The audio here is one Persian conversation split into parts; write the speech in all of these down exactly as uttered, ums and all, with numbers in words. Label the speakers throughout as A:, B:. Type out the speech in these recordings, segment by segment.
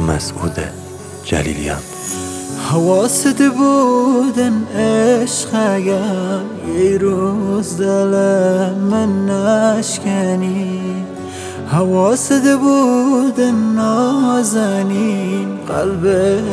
A: مسعود جلیلیان.
B: حواست بودن عشق اگر یه روز دل من نشکنی، حواست بودن نازنین قلب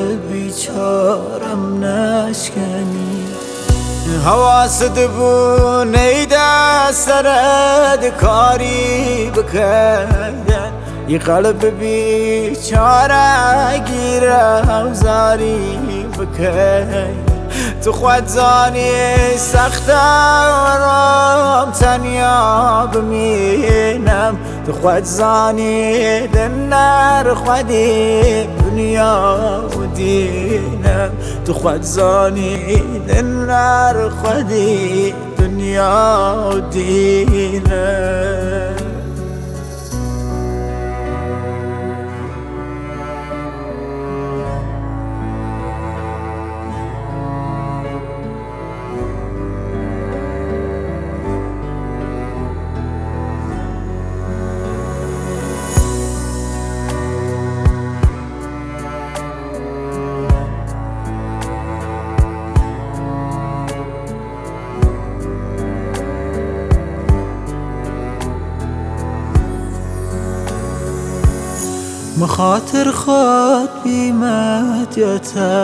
B: بیچارم نشکنی، حواست بود نیده سرد کاری بکردن یه قلب بیچاره گیره و زاری بکردن. تو خود زانی سخته ورام تنیا بمینم، تو خود زانی دنر خودی دنیا و دینم، تو خود زانی دنر خودی دنیا و دینم. مخاطر خود بیمت یا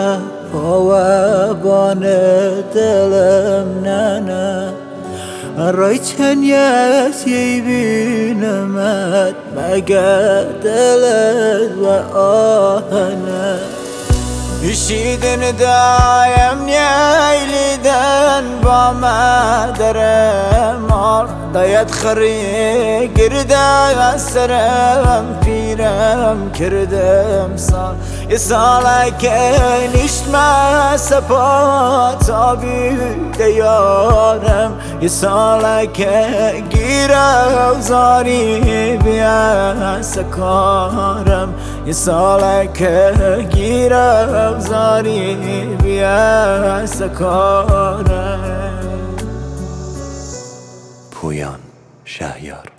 B: تفاوبان دلم نه نه، رای چنیت یی بینمت مگر دلت و آهنه. بشیدن دایم نیلیدن با مادرم، دایت خری گرده سرم پیرم کردم سال، یه ساله که نشتم سپا تابی دیارم، یه ساله که گیره و زاری بیا سکارم، یه ساله که گیره و زاری بیا سکارم.
A: پویان شهیار.